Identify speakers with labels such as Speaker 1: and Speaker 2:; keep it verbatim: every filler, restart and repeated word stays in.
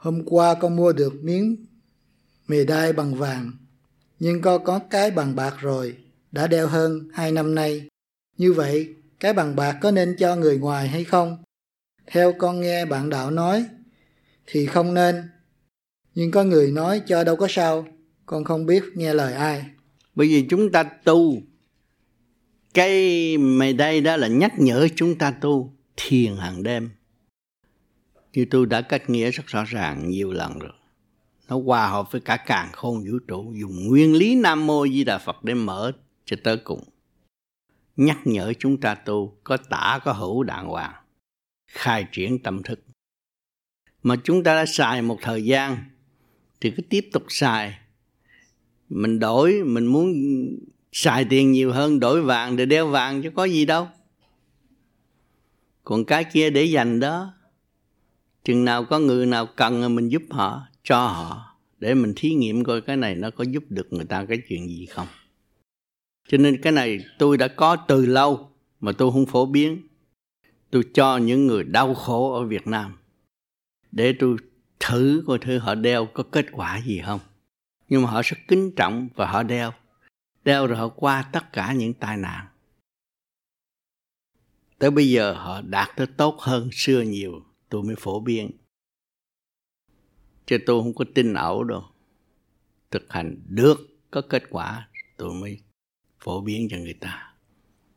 Speaker 1: hôm qua con mua được miếng mề đai bằng vàng, nhưng con có cái bằng bạc rồi, đã đeo hơn hai năm nay. Như vậy, cái bằng bạc có nên cho người ngoài hay không? Theo con nghe bạn đạo nói, thì không nên. Nhưng có người nói cho đâu có sao, con không biết nghe lời ai.
Speaker 2: Bởi vì chúng ta tu, cái mày đây đó là nhắc nhở chúng ta tu thiền hàng đêm. Như tôi đã cách nghĩa rất rõ ràng nhiều lần rồi. Nó hòa hợp với cả càn khôn vũ trụ, dùng nguyên lý Nam Mô Di Đà Phật để mở cho tới cùng. Nhắc nhở chúng ta tu, có tả có hữu đàng hoàng, khai triển tâm thức. Mà chúng ta đã xài một thời gian, thì cứ tiếp tục xài. Mình đổi, mình muốn xài tiền nhiều hơn, đổi vàng để đeo vàng chứ có gì đâu. Còn cái kia để dành đó, chừng nào có người nào cần mình giúp họ, cho họ, để mình thí nghiệm coi cái này nó có giúp được người ta cái chuyện gì không. Cho nên cái này tôi đã có từ lâu mà tôi không phổ biến. Tôi cho những người đau khổ ở Việt Nam để tôi thử coi thử họ đeo có kết quả gì không. Nhưng mà họ rất kính trọng và họ đeo. Đeo rồi họ qua tất cả những tai nạn. Tới bây giờ họ đạt tới tốt hơn xưa nhiều, tôi mới phổ biến. Chứ tôi không có tin ảo đâu. Thực hành được có kết quả tôi mới phổ biến cho người ta.